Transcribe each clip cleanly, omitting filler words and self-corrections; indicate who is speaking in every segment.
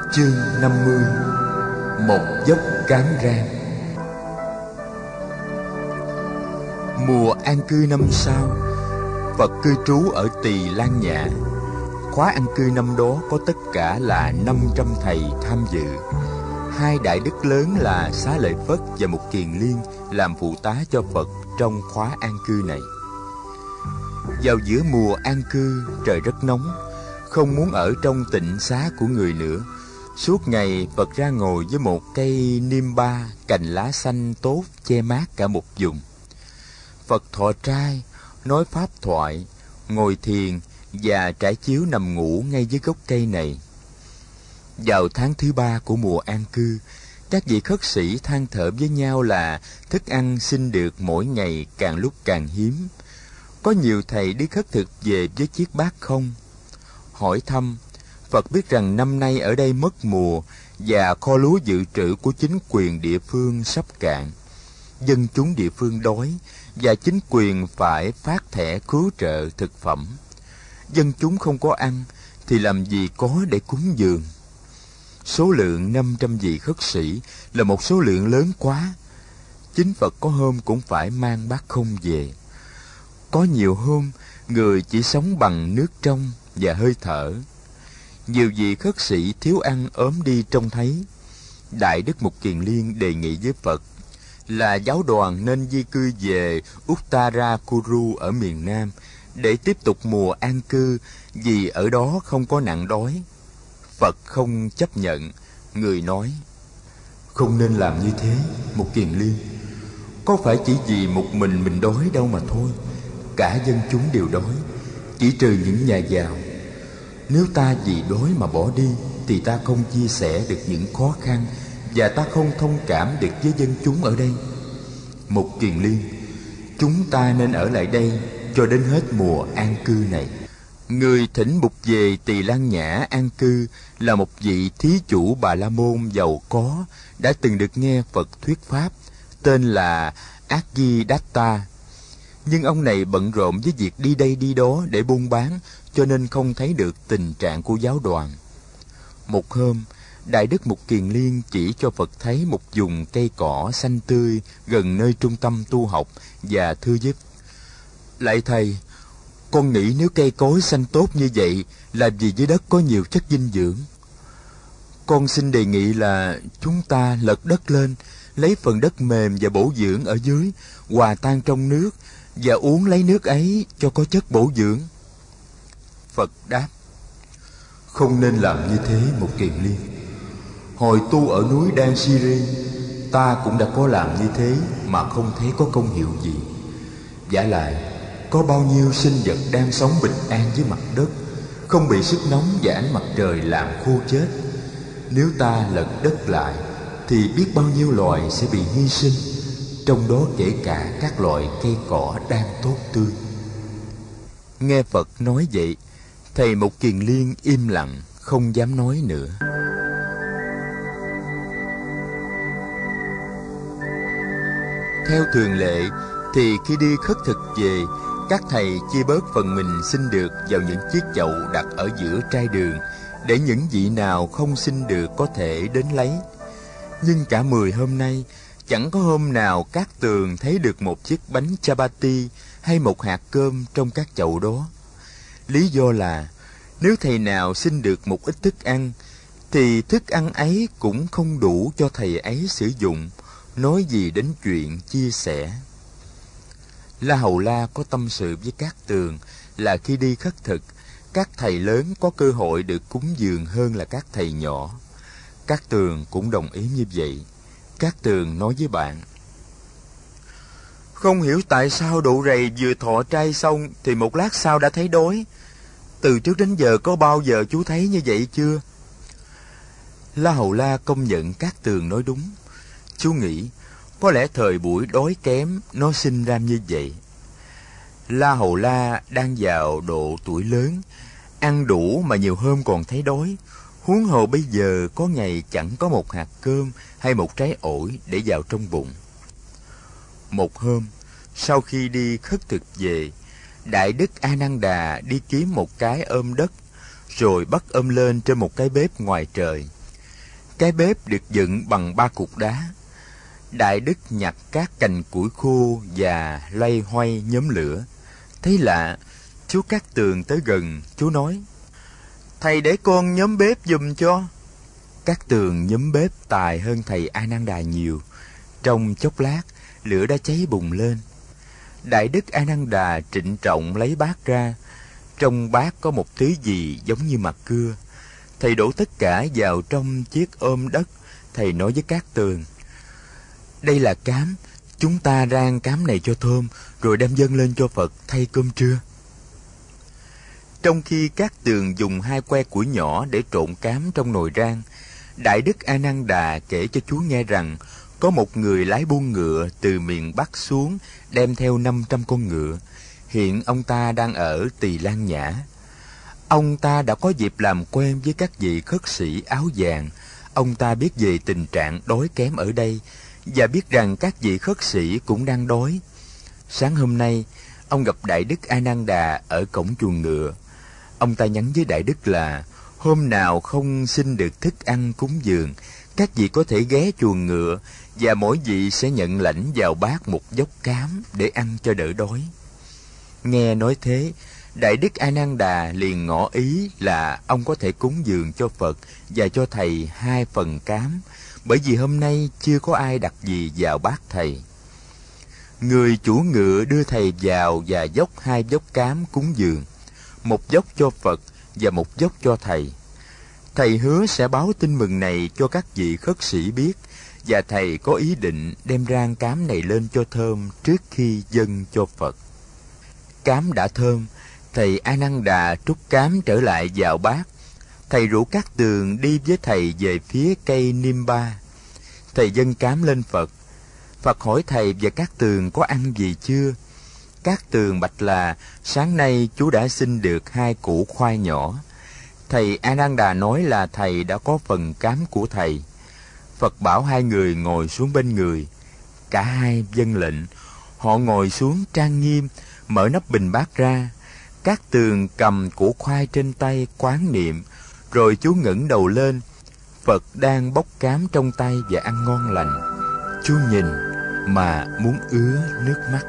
Speaker 1: Chương 50. Một dốc cám rang. Mùa an cư năm sau, Phật cư trú ở Tỳ Lan Nhã. Khóa an cư năm đó có tất cả là 500 thầy tham dự. Hai đại đức lớn là Xá Lợi Phất và Mục Kiền Liên làm phụ tá cho Phật trong khóa an cư này. Vào giữa mùa an cư, trời rất nóng, không muốn ở trong tịnh xá của người nữa. Suốt ngày Phật ra ngồi với một cây niêm ba, cành lá xanh tốt che mát cả một vùng. Phật thọ trai, nói pháp thoại, ngồi thiền và trải chiếu nằm ngủ ngay dưới gốc cây này. Vào tháng thứ 3 của mùa an cư, các vị khất sĩ than thở với nhau là thức ăn xin được mỗi ngày càng lúc càng hiếm. Có nhiều thầy đi khất thực về với chiếc bát không. Hỏi thăm, Phật biết rằng năm nay ở đây mất mùa và kho lúa dự trữ của chính quyền địa phương sắp cạn. Dân chúng địa phương đói và chính quyền phải phát thẻ cứu trợ thực phẩm. Dân chúng không có ăn thì làm gì có để cúng dường. Số lượng 500 vị khất sĩ là một số lượng lớn quá. Chính Phật có hôm cũng phải mang bát không về. Có nhiều hôm người chỉ sống bằng nước trong và hơi thở. Nhiều vị khất sĩ thiếu ăn ốm đi trông thấy. Đại đức Mục Kiền Liên đề nghị với Phật là giáo đoàn nên di cư về Uttarakuru ở miền Nam để tiếp tục mùa an cư, vì ở đó không có nạn đói. Phật không chấp nhận. Người nói: không nên làm như thế, Mục Kiền Liên. Có phải chỉ vì một mình đói đâu mà thôi. Cả dân chúng đều đói, chỉ trừ những nhà giàu. Nếu ta vì đói mà bỏ đi thì ta không chia sẻ được những khó khăn và ta không thông cảm được với dân chúng ở đây. Mục Kiền Liên, chúng ta nên ở lại đây cho đến hết mùa an cư này. Người thỉnh Mục về Tỳ Lan Nhã an cư là một vị thí chủ Bà La Môn giàu có, đã từng được nghe Phật thuyết pháp, tên là Aggidatta. Nhưng ông này bận rộn với việc đi đây đi đó để buôn bán, cho nên không thấy được tình trạng của giáo đoàn. Một hôm, Đại đức Mục Kiền Liên chỉ cho Phật thấy một vùng cây cỏ xanh tươi gần nơi trung tâm tu học và thưa với: lạy thầy, con nghĩ nếu cây cối xanh tốt như vậy là vì dưới đất có nhiều chất dinh dưỡng. Con xin đề nghị là chúng ta lật đất lên, lấy phần đất mềm và bổ dưỡng ở dưới, hòa tan trong nước và uống lấy nước ấy cho có chất bổ dưỡng. Phật đáp: không nên làm như thế, Mục Kiền Liên. Hồi tu ở núi Đan Siri, ta cũng đã có làm như thế mà không thấy có công hiệu gì. Vả lại, có bao nhiêu sinh vật đang sống bình an dưới mặt đất, không bị sức nóng và ánh mặt trời làm khô chết. Nếu ta lật đất lại thì biết bao nhiêu loài sẽ bị hy sinh, trong đó kể cả các loại cây cỏ đang tốt tươi. Nghe Phật nói vậy, thầy Mục Kiền Liên im lặng, không dám nói nữa. Theo thường lệ thì khi đi khất thực về, các thầy chia bớt phần mình xin được vào những chiếc chậu đặt ở giữa trai đường, để những vị nào không xin được có thể đến lấy. Nhưng cả 10 hôm nay, chẳng có hôm nào Cát Tường thấy được một chiếc bánh chapati hay một hạt cơm trong các chậu đó. Lý do là nếu thầy nào xin được một ít thức ăn thì thức ăn ấy cũng không đủ cho thầy ấy sử dụng, nói gì đến chuyện chia sẻ. La Hầu La có tâm sự với Cát Tường là khi đi khất thực, các thầy lớn có cơ hội được cúng dường hơn là các thầy nhỏ. Cát Tường cũng đồng ý như vậy. Cát Tường nói với bạn: không hiểu tại sao độ rầy vừa thọ trai xong thì một lát sau đã thấy đói. Từ trước đến giờ có bao giờ chú thấy như vậy chưa? La Hầu La công nhận Cát Tường nói đúng. Chú nghĩ có lẽ thời buổi đói kém nó sinh ra như vậy. La Hầu La đang vào độ tuổi lớn, ăn đủ mà nhiều hôm còn thấy đói. Huống hồ bây giờ có ngày chẳng có một hạt cơm hay một trái ổi để vào trong bụng. Một hôm, sau khi đi khất thực về, Đại đức A Nan Đà đi kiếm một cái ôm đất, rồi bắt ôm lên trên một cái bếp ngoài trời. Cái bếp được dựng bằng 3 cục đá. Đại Đức nhặt các cành củi khô và loay hoay nhóm lửa. Thấy lạ, chú Cát Tường tới gần, chú nói: "Thầy để con nhóm bếp giùm cho." Cát Tường nhóm bếp tài hơn thầy A Nan Đà nhiều. Trong chốc lát, lửa đã cháy bùng lên. Đại Đức A Nan Đà trịnh trọng lấy bát ra. Trong bát có một thứ gì giống như mặt cưa. Thầy đổ tất cả vào trong chiếc ôm đất. Thầy nói với Cát Tường: "Đây là cám, chúng ta rang cám này cho thơm, rồi đem dâng lên cho Phật thay cơm trưa." Trong khi Cát Tường dùng 2 que củi nhỏ để trộn cám trong nồi rang, Đại Đức A Nan Đà kể cho chú nghe rằng có một người lái buôn ngựa từ miền Bắc xuống, đem theo 500 con ngựa. Hiện ông ta đang ở Tỳ Lan Nhã. Ông ta đã có dịp làm quen với các vị khất sĩ áo vàng. Ông ta biết về tình trạng đói kém ở đây, và biết rằng các vị khất sĩ cũng đang đói. Sáng hôm nay, ông gặp Đại Đức A Nan Đà ở cổng chuồng ngựa. Ông ta nhắn với Đại Đức là hôm nào không xin được thức ăn cúng dường, các vị có thể ghé chuồng ngựa, và mỗi vị sẽ nhận lãnh vào bát một vốc cám để ăn cho đỡ đói. Nghe nói thế, Đại Đức A Nan Đà liền ngỏ ý là ông có thể cúng dường cho Phật và cho thầy 2 phần cám, bởi vì hôm nay chưa có ai đặt gì vào bát thầy. Người chủ ngựa đưa thầy vào và dốc 2 vốc cám cúng dường, một vốc cho Phật và một vốc cho thầy. Thầy hứa sẽ báo tin mừng này cho các vị khất sĩ biết, và thầy có ý định đem rang cám này lên cho thơm trước khi dâng cho Phật. Cám đã thơm, thầy A Nan Đà trút cám trở lại vào bát. Thầy rủ Cát Tường đi với thầy về phía cây Niêm Ba. Thầy dâng cám lên Phật. Phật hỏi thầy và Cát Tường có ăn gì chưa. Cát Tường bạch là sáng nay chú đã xin được 2 củ khoai nhỏ. Thầy A Nan Đà nói là thầy đã có phần cám của thầy. Phật bảo 2 người ngồi xuống bên người. Cả hai vâng lệnh. Họ ngồi xuống trang nghiêm, mở nắp bình bát ra. Cát Tường cầm củ khoai trên tay quán niệm, rồi chú ngẩng đầu lên. Phật đang bóc cám trong tay và ăn ngon lành. Chú nhìn mà muốn ứa nước mắt.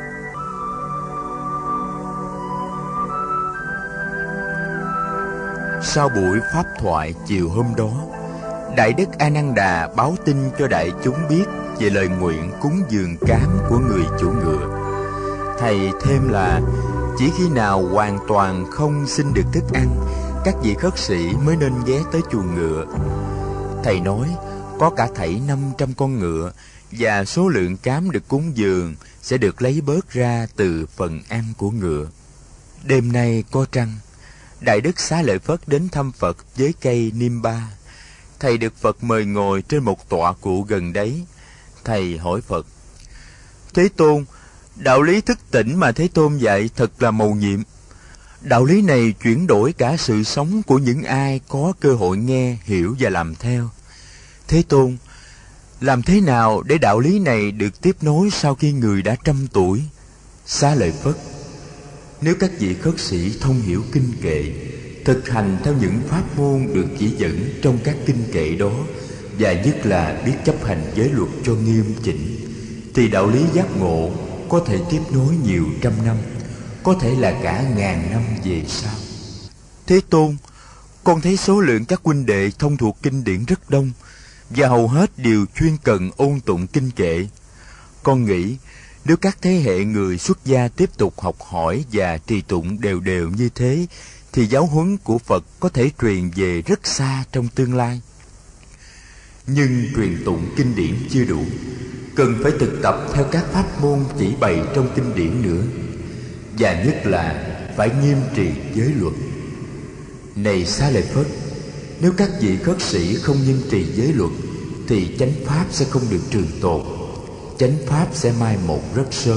Speaker 1: Sau buổi pháp thoại chiều hôm đó, Đại Đức A Nan Đà báo tin cho đại chúng biết về lời nguyện cúng dường cám của người chủ ngựa. Thầy thêm là chỉ khi nào hoàn toàn không xin được thức ăn, các vị khất sĩ mới nên ghé tới chuồng ngựa. Thầy nói có cả thảy 500 con ngựa, và số lượng cám được cúng dường sẽ được lấy bớt ra từ phần ăn của ngựa. Đêm nay có trăng, Đại Đức Xá Lợi Phất đến thăm Phật với cây Niêm Ba. Thầy được Phật mời ngồi trên một tọa cụ gần đấy. Thầy hỏi Phật: "Thế Tôn, đạo lý thức tỉnh mà Thế Tôn dạy thật là mầu nhiệm. Đạo lý này chuyển đổi cả sự sống của những ai có cơ hội nghe, hiểu và làm theo. Thế Tôn, làm thế nào để đạo lý này được tiếp nối sau khi người đã 100 tuổi? Xá Lợi Phất: Nếu các vị khất sĩ thông hiểu kinh kệ, thực hành theo những pháp môn được chỉ dẫn trong các kinh kệ đó, và nhất là biết chấp hành giới luật cho nghiêm chỉnh, thì đạo lý giác ngộ có thể tiếp nối nhiều trăm năm, có thể là cả ngàn năm về sau. Thế Tôn, con thấy số lượng các huynh đệ thông thuộc kinh điển rất đông, và hầu hết đều chuyên cần ôn tụng kinh kệ. Con nghĩ nếu các thế hệ người xuất gia tiếp tục học hỏi và trì tụng đều đều như thế, thì giáo huấn của Phật có thể truyền về rất xa trong tương lai. Nhưng truyền tụng kinh điển chưa đủ, cần phải thực tập theo các pháp môn chỉ bày trong kinh điển nữa, và nhất là phải nghiêm trì giới luật. Này Xá Lợi Phất, nếu các vị khất sĩ không nghiêm trì giới luật, thì chánh pháp sẽ không được trường tồn, chánh pháp sẽ mai một rất sớm.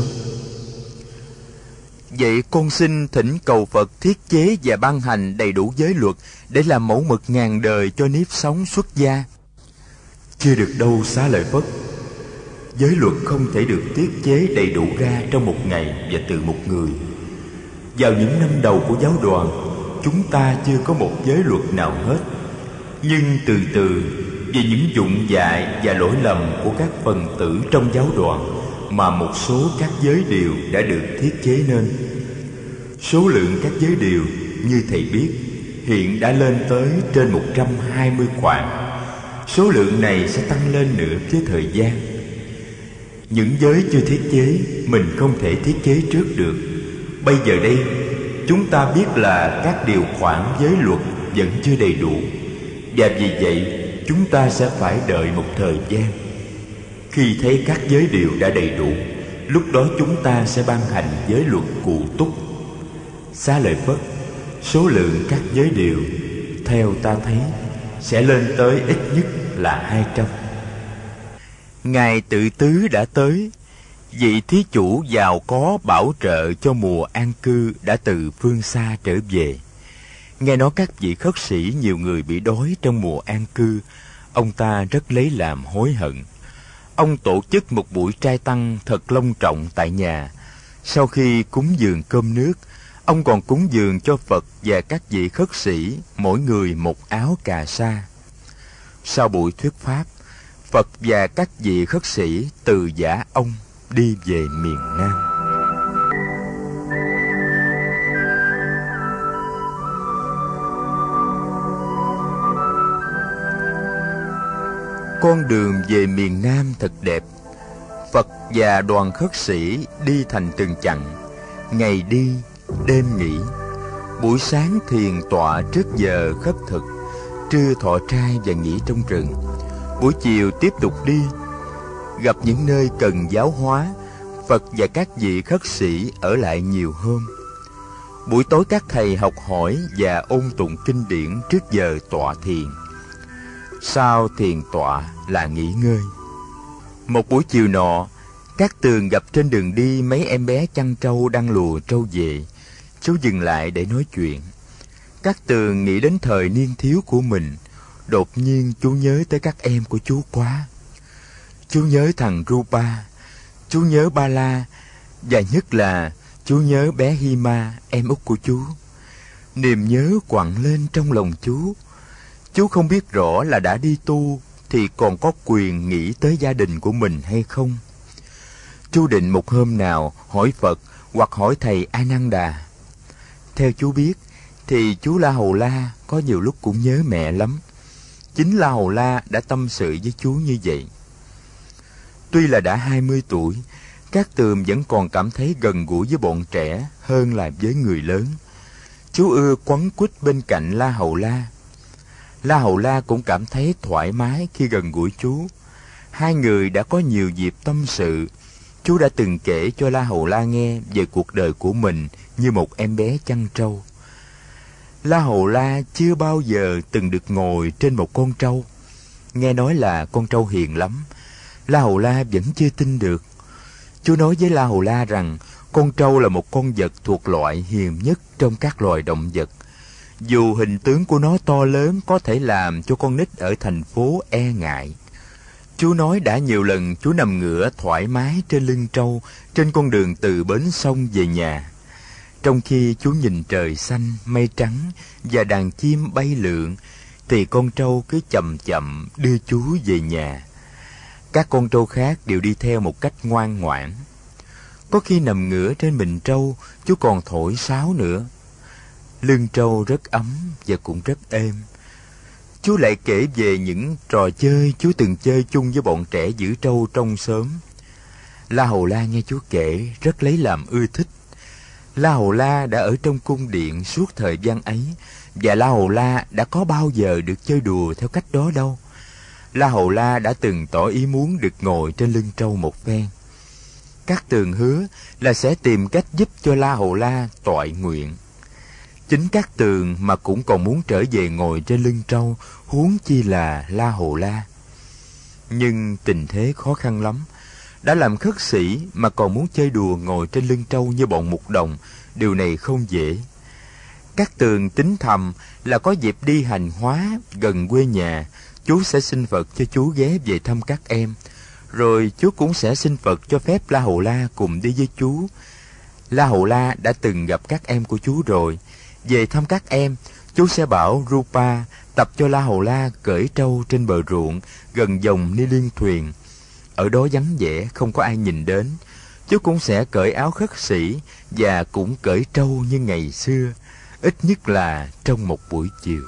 Speaker 1: Vậy con xin thỉnh cầu Phật thiết chế và ban hành đầy đủ giới luật để làm mẫu mực ngàn đời cho nếp sống xuất gia. Chưa được đâu Xá Lợi Phất. Giới luật không thể được thiết chế đầy đủ ra trong một ngày và từ một người. Vào những năm đầu của giáo đoàn, chúng ta chưa có một giới luật nào hết. Nhưng từ từ, về những dụng dại và lỗi lầm của các phần tử trong giáo đoàn mà một số các giới điều đã được thiết chế nên. Số lượng các giới điều như thầy biết hiện đã lên tới trên 120 khoản. Số lượng này sẽ tăng lên nữa với thời gian. Những giới chưa thiết chế mình không thể thiết chế trước được. Bây giờ đây chúng ta biết là các điều khoản giới luật vẫn chưa đầy đủ, và vì vậy chúng ta sẽ phải đợi một thời gian. Khi thấy các giới điều đã đầy đủ, lúc đó chúng ta sẽ ban hành giới luật cụ túc. Xá Lợi Phất, số lượng các giới điều theo ta thấy sẽ lên tới ít nhất là 200. Ngài Tự Tứ đã tới. Vị thí chủ giàu có bảo trợ cho mùa an cư đã từ phương xa trở về. Nghe nói các vị khất sĩ nhiều người bị đói trong mùa an cư, ông ta rất lấy làm hối hận. Ông tổ chức một buổi trai tăng thật long trọng tại nhà. Sau khi cúng dường cơm nước, ông còn cúng dường cho Phật và các vị khất sĩ mỗi người một áo cà sa. Sau buổi thuyết pháp, Phật và các vị khất sĩ từ giã ông đi về miền Nam. Con đường về miền Nam thật đẹp. Phật và đoàn khất sĩ đi thành từng chặng, ngày đi, đêm nghỉ. Buổi sáng thiền tọa trước giờ khất thực, trưa thọ trai và nghỉ trong rừng. Buổi chiều tiếp tục đi, gặp những nơi cần giáo hóa. Phật và các vị khất sĩ ở lại nhiều hôm. Buổi tối các thầy học hỏi và ôn tụng kinh điển trước giờ tọa thiền. Sau thiền tọa là nghỉ ngơi. Một buổi chiều nọ, Cát Tường gặp trên đường đi mấy em bé chăn trâu đang lùa trâu về. Chú dừng lại để nói chuyện. Cát Tường nghĩ đến thời niên thiếu của mình. Đột nhiên chú nhớ tới các em của chú quá. Chú nhớ thằng Rupa, chú nhớ Ba La, và nhất là chú nhớ bé Hima, em út của chú. Niềm nhớ quặn lên trong lòng chú. Chú không biết rõ là đã đi tu thì còn có quyền nghĩ tới gia đình của mình hay không. Chú định một hôm nào hỏi Phật hoặc hỏi thầy Ananda. Theo chú biết thì chú La Hầu La có nhiều lúc cũng nhớ mẹ lắm. Chính La Hầu La đã tâm sự với chú như vậy. Tuy là đã 20 tuổi, Cát Tường vẫn còn cảm thấy gần gũi với bọn trẻ hơn là với người lớn. Chú ưa quấn quýt bên cạnh La Hầu La. La Hầu La cũng cảm thấy thoải mái khi gần gũi chú. Hai người đã có nhiều dịp tâm sự. Chú đã từng kể cho La Hầu La nghe về cuộc đời của mình như một em bé chăn trâu. La Hầu La chưa bao giờ từng được ngồi trên một con trâu. Nghe nói là con trâu hiền lắm. La Hầu La vẫn chưa tin được. Chú nói với La Hầu La rằng con trâu là một con vật thuộc loại hiền nhất trong các loài động vật. Dù hình tướng của nó to lớn có thể làm cho con nít ở thành phố e ngại. Chú nói đã nhiều lần chú nằm ngửa thoải mái trên lưng trâu trên con đường từ bến sông về nhà. Trong khi chú nhìn trời xanh, mây trắng và đàn chim bay lượn, thì con trâu cứ chậm chậm đưa chú về nhà. Các con trâu khác đều đi theo một cách ngoan ngoãn. Có khi nằm ngửa trên mình trâu, chú còn thổi sáo nữa. Lưng trâu rất ấm và cũng rất êm. Chú lại kể về những trò chơi chú từng chơi chung với bọn trẻ giữ trâu trong xóm. La Hầu La nghe chú kể rất lấy làm ưa thích. La Hầu La đã ở trong cung điện suốt thời gian ấy, và La Hầu La đã có bao giờ được chơi đùa theo cách đó đâu. La Hầu La đã từng tỏ ý muốn được ngồi trên lưng trâu một phen. Cát Tường hứa là sẽ tìm cách giúp cho La Hầu La toại nguyện. Chính Cát Tường mà cũng còn muốn trở về ngồi trên lưng trâu, huống chi là La Hầu La. Nhưng tình thế khó khăn lắm. Đã làm khất sĩ mà còn muốn chơi đùa ngồi trên lưng trâu như bọn mục đồng, điều này không dễ. Cát Tường tính thầm là có dịp đi hành hóa gần quê nhà, chú sẽ xin Phật cho chú ghé về thăm các em, rồi chú cũng sẽ xin Phật cho phép La Hầu La cùng đi với chú. La Hầu La đã từng gặp các em của chú rồi. Về thăm các em, Chú sẽ bảo Rupa tập cho La Hầu La cởi trâu trên bờ ruộng gần dòng Ni Liên Thuyền. Ở đó vắng vẻ, không có ai nhìn đến. Chú cũng sẽ cởi áo khất sĩ và cũng cởi trâu như ngày xưa, ít nhất là trong một buổi chiều.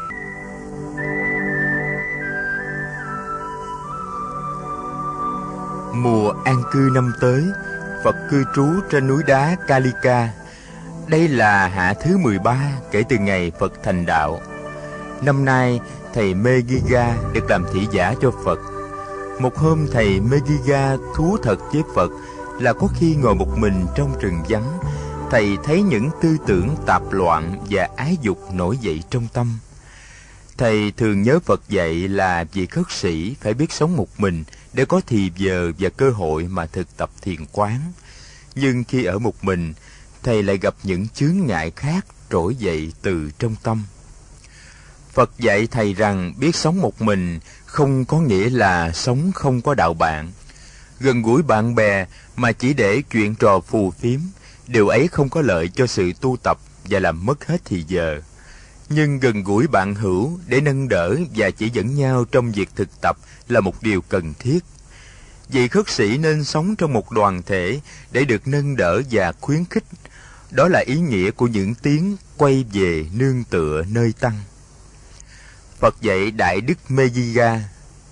Speaker 1: Mùa an cư năm tới, Phật cư trú trên núi đá Kalika. Đây là hạ thứ 13 kể từ ngày Phật thành đạo. Năm nay, thầy Meghiga được làm thị giả cho Phật. Một hôm thầy Meghiga thú thật với Phật là có khi ngồi một mình trong rừng vắng, thầy thấy những tư tưởng tạp loạn và ái dục nổi dậy trong tâm. Thầy thường nhớ Phật dạy là vị khất sĩ phải biết sống một mình để có thì giờ và cơ hội mà thực tập thiền quán. Nhưng khi ở một mình, thầy lại gặp những chướng ngại khác trỗi dậy từ trong tâm. Phật dạy thầy rằng biết sống một mình không có nghĩa là sống không có đạo bạn. Gần gũi bạn bè mà chỉ để chuyện trò phù phiếm, điều ấy không có lợi cho sự tu tập và làm mất hết thì giờ. Nhưng gần gũi bạn hữu để nâng đỡ và chỉ dẫn nhau trong việc thực tập là một điều cần thiết. Vị khất sĩ nên sống trong một đoàn thể để được nâng đỡ và khuyến khích. Đó là ý nghĩa của những tiếng quay về nương tựa nơi tăng. Phật dạy Đại Đức Meghiga: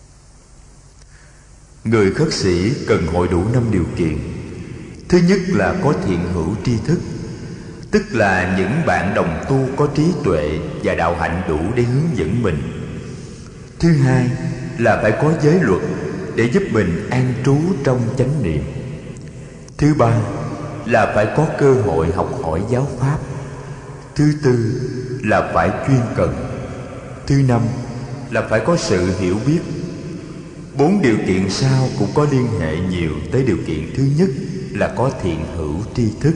Speaker 1: người khất sĩ cần hội đủ 5 điều kiện. Thứ nhất là có thiện hữu tri thức, tức là những bạn đồng tu có trí tuệ và đạo hạnh đủ để hướng dẫn mình. Thứ hai là phải có giới luật để giúp mình an trú trong chánh niệm. Thứ ba là phải có cơ hội học hỏi giáo pháp. Thứ tư là phải chuyên cần. Thứ năm là phải có sự hiểu biết. 4 điều kiện sau cũng có liên hệ nhiều tới điều kiện thứ nhất là có thiện hữu tri thức.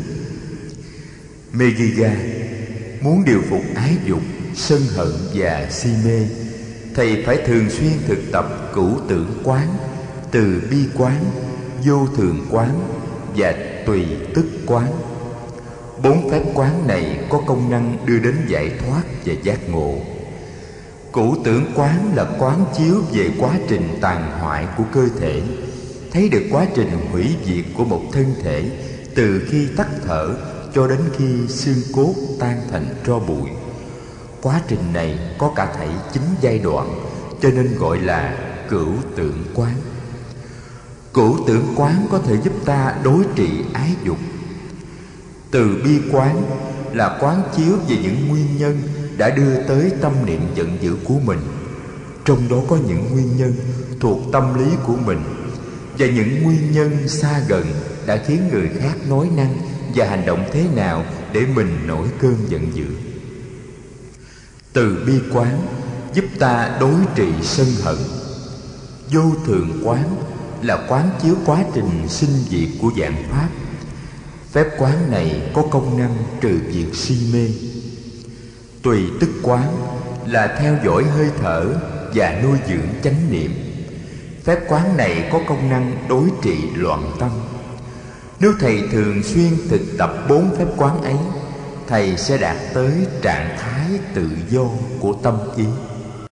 Speaker 1: Meghiga muốn điều phục ái dục, sân hận và si mê, thầy phải thường xuyên thực tập cửu tưởng quán, từ bi quán, vô thường quán và tùy tức quán. 4 phép quán này có công năng đưa đến giải thoát và giác ngộ. Cửu tưởng quán là quán chiếu về quá trình tàn hoại của cơ thể, thấy được quá trình hủy diệt của một thân thể từ khi tắt thở cho đến khi xương cốt tan thành tro bụi. Quá trình này có cả thảy 9 giai đoạn, cho nên gọi là cửu tưởng quán. Cửu tưởng quán có thể giúp ta đối trị ái dục. Từ bi quán là quán chiếu về những nguyên nhân đã đưa tới tâm niệm giận dữ của mình, trong đó có những nguyên nhân thuộc tâm lý của mình và những nguyên nhân xa gần đã khiến người khác nói năng và hành động thế nào để mình nổi cơn giận dữ. Từ bi quán giúp ta đối trị sân hận. Vô thường quán là quán chiếu quá trình sinh diệt của vạn pháp. Phép quán này có công năng trừ diệt si mê. Tùy tức quán là theo dõi hơi thở và nuôi dưỡng chánh niệm. Phép quán này có công năng đối trị loạn tâm. Nếu thầy thường xuyên thực tập 4 phép quán ấy, thầy sẽ đạt tới trạng thái tự do của tâm ý.